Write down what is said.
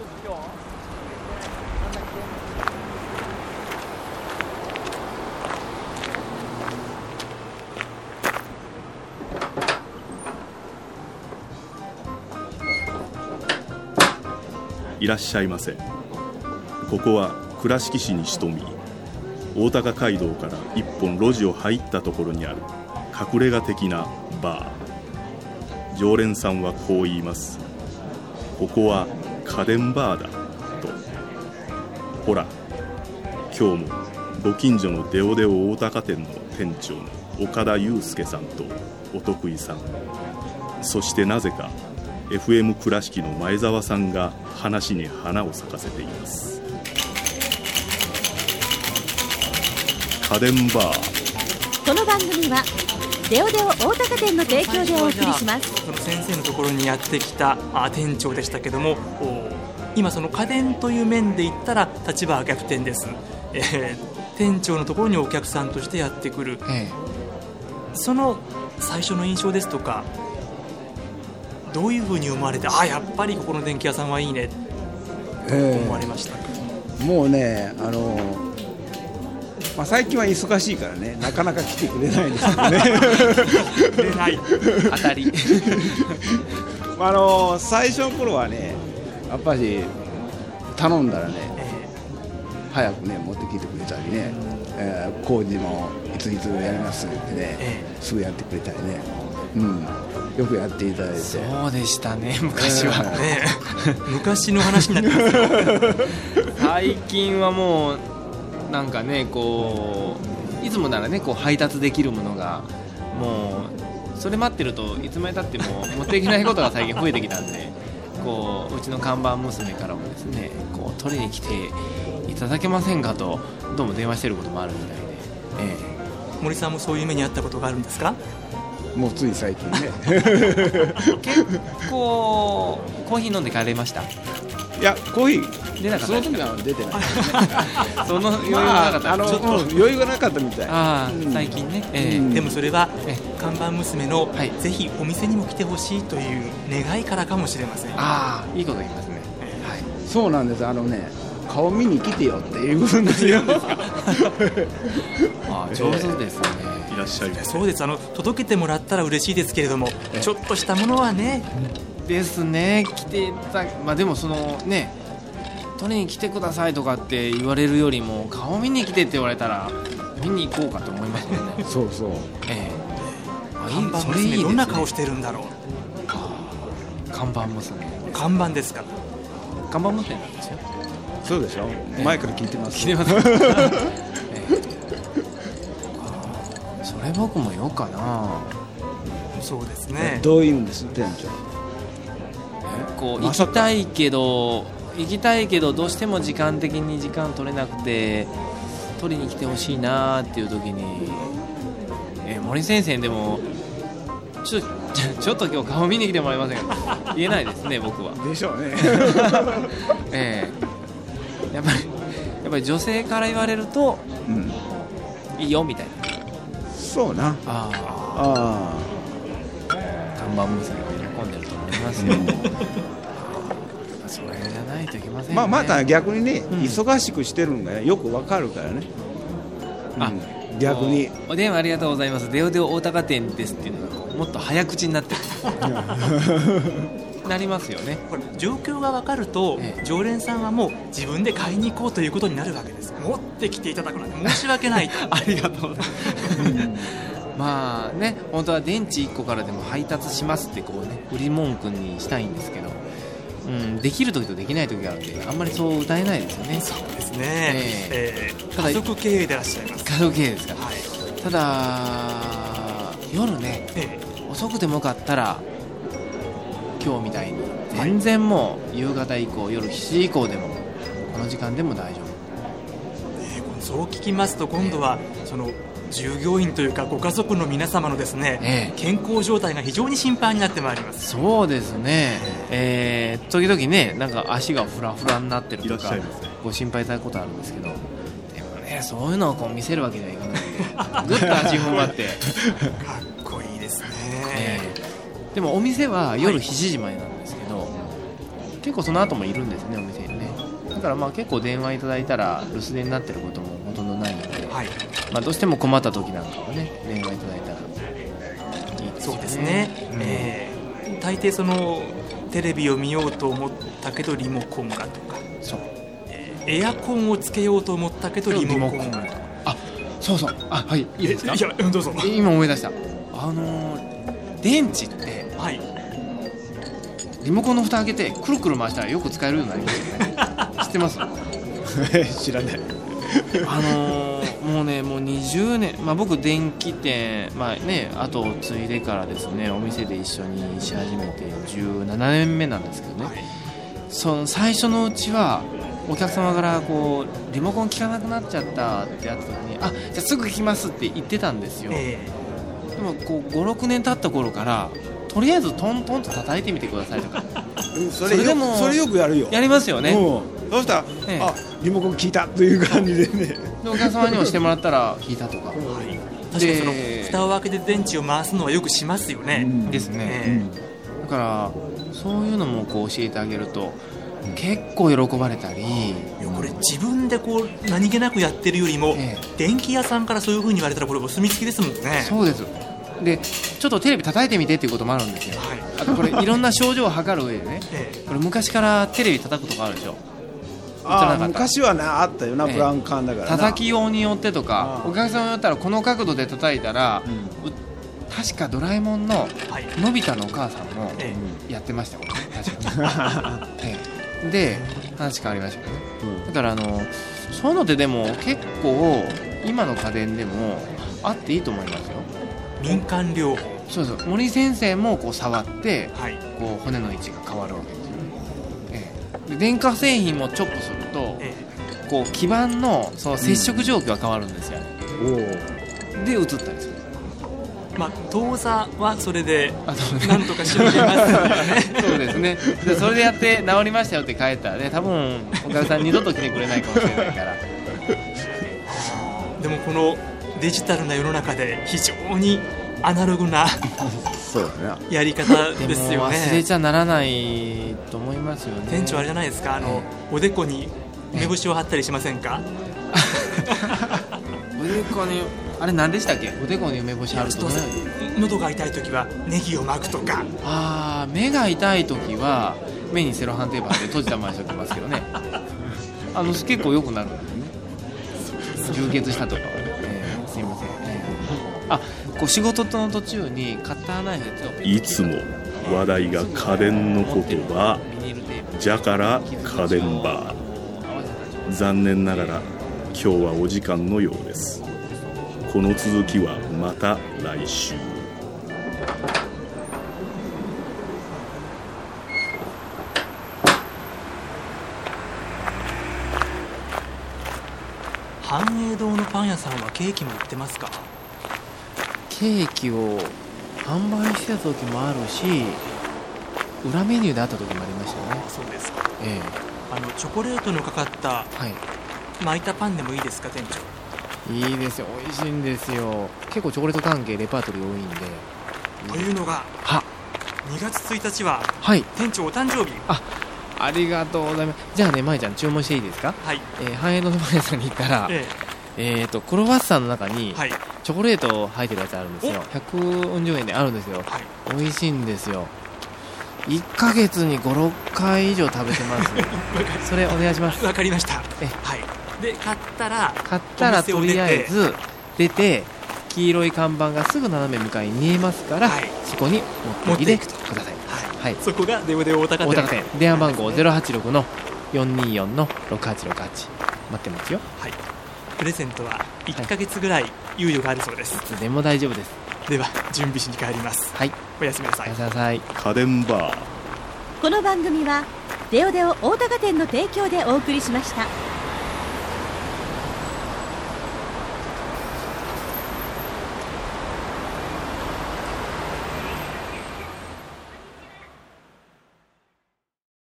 いらっしゃいませ。ここは倉敷市に潜み、大高街道から一本路地を入ったところにある隠れ家的なバー。常連さんはこう言います。ここは家電バーだと。ほら、今日もご近所のデオデオ大高店の店長の岡田祐介さんとお得意さん、そしてなぜかFM 倉敷の前澤さんが話に花を咲かせています。家電バー。 この番組はデオデオ大高店の提供でお送りします。 その先生のところにやってきた店長でしたけども、今その家電という面で言ったら立場は逆転です。店長のところにお客さんとしてやってくる、その最初の印象ですとか、どういうふうに思われて、やっぱりここの電気屋さんはいいねと思われましたか？ もうね、最近は忙しいからね、なかなか来てくれないですけどねくれない当たり最初の頃はね、やっぱり頼んだらね、早くね持ってきてくれたりね、工事もいついつやりますってね、すぐやってくれたりね、よくやっていただいて。 そうでしたね、昔は、 昔の話になってますよ最近はもうなんかね、こういつもならね、こう配達できるものがもうそれ待ってるといつまでたっても持っていけないことが最近増えてきたんで、こううちの看板娘からもですね、こう取りに来ていただけませんかとどうも電話してることもあるみたいで、 森さんもそういう目にあったことがあるんですか？ もうつい最近ね結構コーヒー飲んで帰れました？ いや、コーヒー出なかった。 その時は出てないその余裕がなかった、 ちょっと余裕がなかったみたい。 最近ね、 でもそれは看板娘の、ぜひお店にも来てほしいという願いからかもしれません。 いいこと言いますね、 そうなんです。顔見に来てよって言うんですよ上手ですね。 いらっしゃいます。 そうです。届けてもらったら嬉しいですけれども、ちょっとしたものはねですね、来ていただでもそのね、取りに来てくださいとかって言われるよりも、顔見に来てって言われたら見に行こうかと思いますよねそうそう、 看板娘どんな顔してるんだろう。 看板娘、 看板ですか？ 看板娘なんですよ。 そうでしょ、前から聞いてます。 聞いてますそれ僕もよかな。 そうですね。 どういうんです、店長？ こう行きたいけどどうしても時間的に時間取れなくて取りに来てほしいなっていう時に、森先生でもちょっと今日顔見に来てもらえませんか？言えないですね、僕は。 でしょうねやっぱり女性から言われると、いいよみたいな。 そうな。 看板娘が喜んでると思いますよそれじゃないといけませんね。 また逆にね、忙しくしてるのがよくわかるからね。逆にお電話ありがとうございます、デオデオ大高店ですっていうのがもっと早口になってるなりますよね。 これ状況が分かると、常連さんはもう自分で買いに行こうということになるわけです。持ってきていただくなんて申し訳ないとありがとうございますね、本当は電池1個からでも配達しますってこうね、売り文句にしたいんですけど、できる時とできない時があるんで、あんまりそう歌えないですよね。 そうですね、家族経営でいらっしゃいます。 家族経営ですか、ただ夜ね、遅くてもよかったら今日みたいに全然もう夕方以降、夜7時以降でもこの時間でも大丈夫。 そう聞きますと、今度はその従業員というかご家族の皆様のですね、健康状態が非常に心配になってまいります。 そうですね、時々ね、なんか足がフラフラになってるとかご心配されることあるんですけど、でもね、そういうのをこう見せるわけにはいかないのでぐっと足踏ん張ってかっこいいですね、 でもお店は夜7時までなんですけど、 結構その後もいるんですよね、お店にね。だからまあ結構電話いただいたら留守電になってることもほとんどないので、まあ、どうしても困った時なんかはね電話いただいたらいいですよね。 そうですね、大抵そのテレビを見ようと思ったけどリモコンがとか、 そう、 エアコンをつけようと思ったけどリモコンがとか。 あ、そうそう、あ、はい、いいですか。 いや、どうぞ。 今思い出した。電池って、 はい、 リモコンの蓋開けてくるくる回したらよく使えるようになりますよね。知ってます？ 知らない。 もうね、もう20年、まあ、僕電気店、まあね、後を継いでからですね、お店で一緒にし始めて17年目なんですけどね、その最初のうちはお客様からこうリモコン効かなくなっちゃったってやった時に、あ、じゃあすぐ効きますって言ってたんですよ。でもこう 5,6 年経った頃からとりあえずトントンと叩いてみてくださいとかそれよくやるよ。 やりますよね。 そうしたら、あ、リモコン効いたという感じでね。 でお客様にもしてもらったら効いたとか、 確かにその蓋を開けて電池を回すのはよくしますよね。 ですね、だからそういうのもこう教えてあげると結構喜ばれたり、 これ自分でこう何気なくやってるよりも、電気屋さんからそういう風に言われたらこれお墨付きですもんね。 そうです。でちょっとテレビ叩いてみてっていうこともあるんですよ、あとこれいろんな症状を測る上でね、これ昔からテレビ叩くとかあるでしょ。 昔はなあったよな、ブラウン管だからな。 叩き用によってとか、お客様によったらこの角度で叩いたら、確かドラえもんののび太のお母さんもやってましたもんね、確かに。で話変わりましたけどね、だからそういうのってでも結構今の家電でもあっていいと思いますよ。 民間療法。 そうそう、森先生もこう触って、こう骨の位置が変わるわけですよね。で電化製品もチョップすると、こう基板のその接触状況が変わるんですよ、で映ったりする。 まあ、当座はそれでなんとかしのげますよね。 そうですね。でそれでやって治りましたよって帰ったらね、多分お客さん二度と来てくれないかもしれないから。 でもこのデジタルな世の中で非常にアナログなやり方ですよね。 忘れちゃならないと思いますよね。 店長あれじゃないですか、おでこに梅干しを貼ったりしませんか？ おでこにあれ何でしたっけ？おでこに梅干し貼ると喉が痛い時はネギを巻くとか。 目が痛い時は目にセロハンテープ貼って閉じたままにしておきますけどね。結構良くなるんですね。充血したとかはね、すいません、こう仕事の途中にカッターナイフでいつも話題が家電のことはじゃから家電バー。残念ながら今日はお時間のようです。この続きはまた来週。 繁栄堂のパン屋さんはケーキも売ってますか？ ケーキを販売してた時もあるし、裏メニューであった時もありましたよね。 そうですか。チョコレートのかかった巻いたパンでもいいですか、店長？ いいですよ、美味しいんですよ。結構チョコレート関係レパートリー多いんで。 というのが2月1日は店長お誕生日。 ありがとうございます。じゃあね、まいちゃん注文していいですか？繁栄堂のパン屋さんに行ったら、クロワッサンの中にチョコレート入ってるやつあるんですよ。140円であるんですよ、美味しいんですよ。1ヶ月に 5,6 回以上食べてます。それお願いします。 わかりました。で買ったらとりあえず出て、黄色い看板がすぐ斜め向かいに見えますから、そこに持ってきてください。 そこがデオデオ大高店。 電話番号 086-424-6868 待ってますよ。 プレゼントは1ヶ月ぐらい猶予があるそうです。 いつでも大丈夫です。 では準備しに帰ります。おやすみなさい。 家電バー。 この番組はデオデオ大高店の提供でお送りしました。